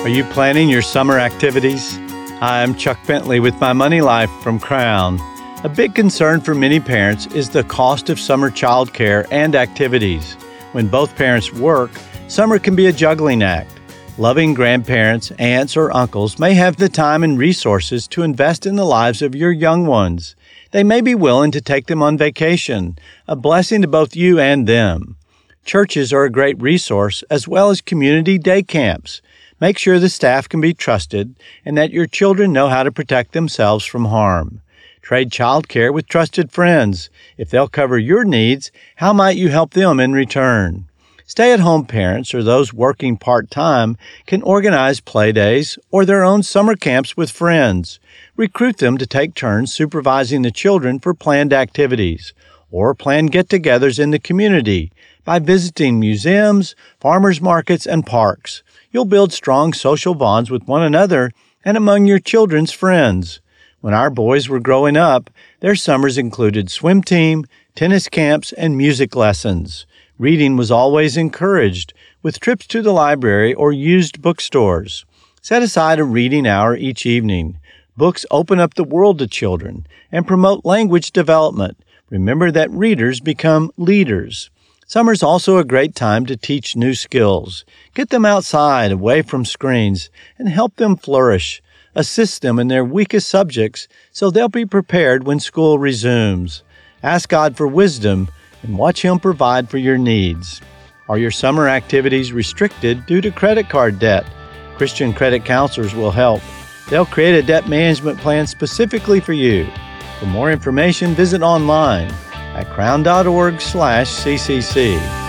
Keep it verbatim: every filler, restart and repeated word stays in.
Are you planning your summer activities? Hi, I'm Chuck Bentley with My Money Life from Crown. A big concern for many parents is the cost of summer childcare and activities. When both parents work, summer can be a juggling act. Loving grandparents, aunts, or uncles may have the time and resources to invest in the lives of your young ones. They may be willing to take them on vacation, a blessing to both you and them. Churches are a great resource, as well as community day camps. Make sure the staff can be trusted and that your children know how to protect themselves from harm. Trade childcare with trusted friends. If they'll cover your needs, how might you help them in return? Stay-at-home parents or those working part-time can organize play days or their own summer camps with friends. Recruit them to take turns supervising the children for planned activities, or plan get-togethers in the community by visiting museums, farmers markets, and parks. You'll build strong social bonds with one another and among your children's friends. When our boys were growing up, their summers included swim team, tennis camps, and music lessons. Reading was always encouraged, with trips to the library or used bookstores. Set aside a reading hour each evening. Books open up the world to children and promote language development. Remember that readers become leaders. Summer's also a great time to teach new skills. Get them outside, away from screens, and help them flourish. Assist them in their weakest subjects so they'll be prepared when school resumes. Ask God for wisdom and watch Him provide for your needs. Are your summer activities restricted due to credit card debt? Christian credit counselors will help. They'll create a debt management plan specifically for you. For more information, visit online at crown.org slash CCC.